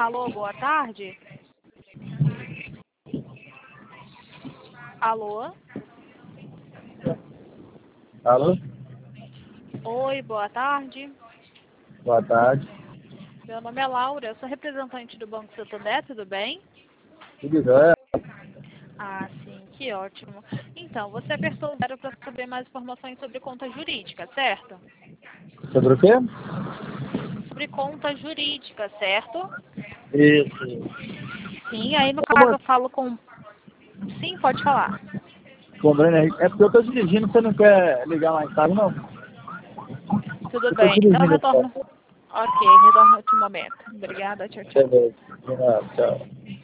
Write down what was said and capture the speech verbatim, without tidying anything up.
Alô, boa tarde. Alô? Alô? Oi, boa tarde. Boa tarde. Meu nome é Laura, eu sou representante do Banco Santander, tudo bem? Tudo jóia? Ah, sim, que ótimo. Então, você apertou o zero para saber mais informações sobre conta jurídica, certo? Sobre o quê? Sobre conta jurídica, certo? Isso. Sim, aí no Ô, caso eu moço, falo com... Sim, pode falar. Cobrando aí. É porque eu tô dirigindo, você não quer ligar mais tarde, não? Tudo Eu tô bem, então eu dirigindo aqui, retorno. ó. Ok, retorno em outro momento. Obrigada, tchau, tchau. Beleza. De nada, tchau.